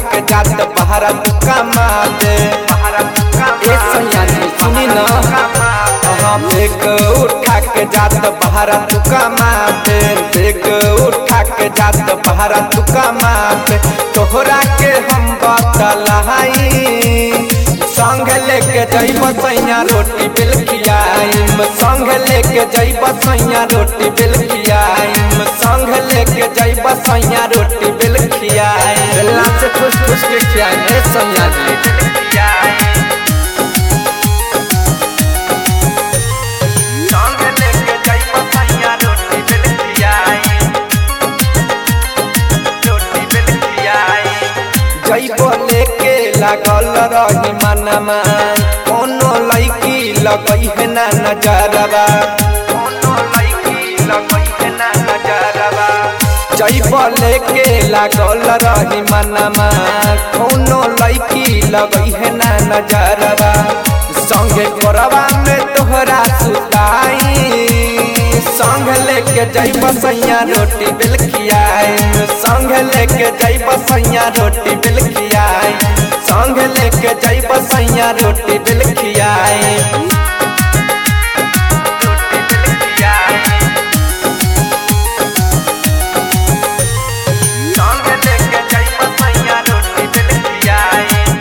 के जात बहरा तू कमाते ए सैया जी सुनी ना हम एक उठा के जात बहरा तू कमाते एक उठा के जात बहरा तू कमाते तोहरा के हम बतलाई संग लेके जइब सैया रोटी बेल खियाइम संग लेके जइब सैया रोटी बेल खियाइम संग लेके जइब सैया रोटी बेल खियाइम बेला से खुश खुश के खियाइम ए सैया जी संग लेके जइब सैया रोटी बेल खियाइम रोटी बेल खियाइम जइब लेके लागल रही मनमा कोनो लड़की लगई है ना नजरबा कोनो लड़की लगई है ना नजरबा जइब लेके लागल रही मनमा कोनो लड़की लगई है ना नजरबा संगे कोरवा में तोहरा सुताई संग लेके जइब सैया रोटी बेल खियाइम संग लेके जइब सैया रोटी बेल खियाइम संग लेके जइब सैया रोटी बेल खियाइम संग लेके जइब सैया रोटी बेल खियाइम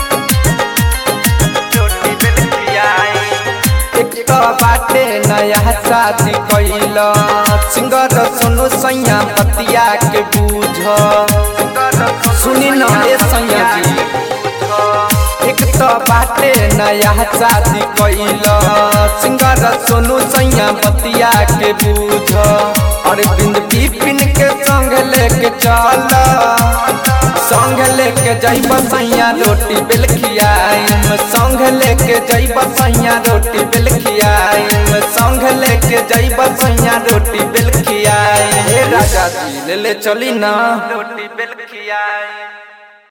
रोटी बेल खियाइम एक तो बाटे नया शादी कैल सिंगर सुनु सैया बतिया के बूझ सुनी न ए सैया जी एक तो बाटे नया शादी कैल सिंगर सुनु सैया बतिया के बूझ अरविंद बिपिन के संग लेके चल संग लेके जइब सैया रोटी बेल खियाइम संग लेके जइब सैया रोटी बेल खियाइम संग लेके जइब सैया रोटी बेल खियाइम हे राजा जी ले चली ना रोटी बेल खियाइम।